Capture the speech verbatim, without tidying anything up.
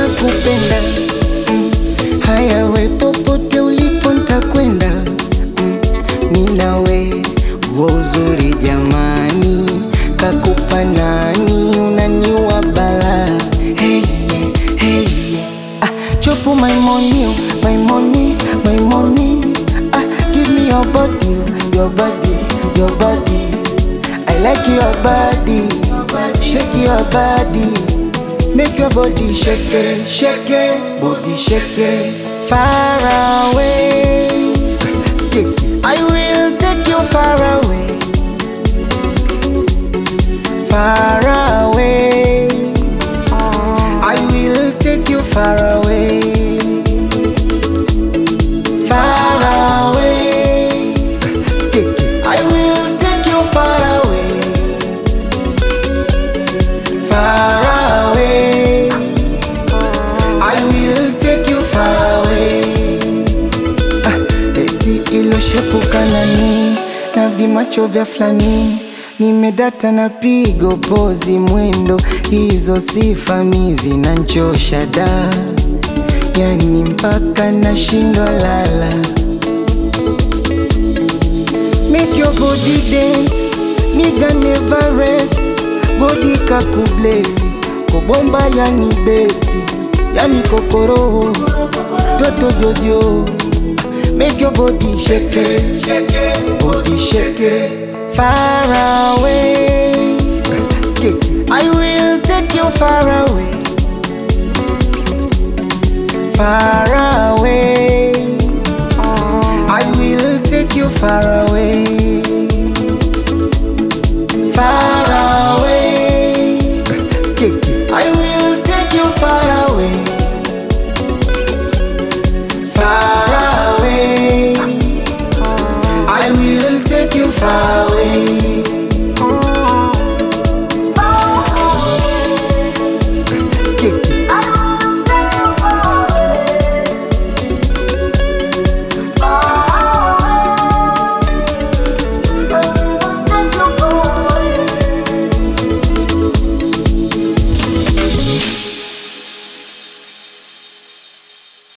nakupenda. mm. Haya we popote ulipo nitakwenda. mm. Ninawe uo uzuri jamani, kakupa nani, unaniwa bala. Hey, hey, ah, chopo my money, my money, my money. Ah, give me your body, your body, your body. I like your body, shake your body, make your body shake it, shake it, body shake it. Far away, I will take you far away, far away. I will take you far away, far away. I will take you far away, far away. I will take you far away. Ah, eti ilo shepuka nani na vimacho vya flani, nimedata na pigo pozi mwendo, hizo sifa mizi na nchosha da, yani mpaka na shindwa lala. Make your body dance, nigga never rest. Body kakublesi, kobomba yani besti, yani kokoro, toto jojo. Make your body shake it, body shake it. Far away, I will take you far away, far away. I will take you far away, far